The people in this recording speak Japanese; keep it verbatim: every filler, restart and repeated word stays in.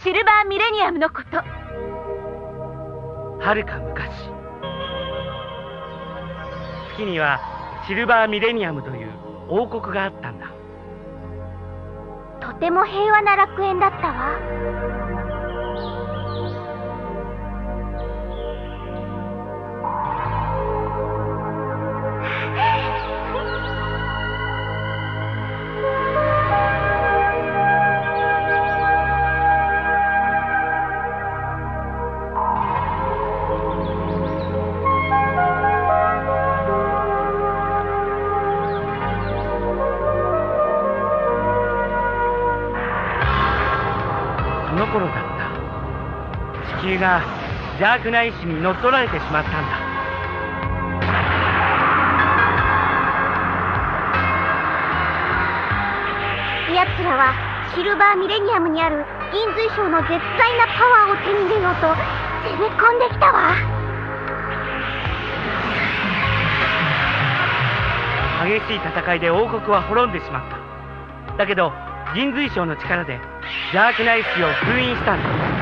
シルバーミレニアムのこと。 はるか昔、月にはシルバーミレニアムという王国があったんだ。 とても平和な楽園だったわ。 その頃だった。地球が邪悪な意志に乗っ取られてしまったんだ。 奴らはシルバーミレニアムにある銀髄章の絶大なパワーを手に入れようと攻め込んできたわ。 激しい戦いで王国は滅んでしまった。だけど銀髄章の力で邪悪な意志を封印したんだ。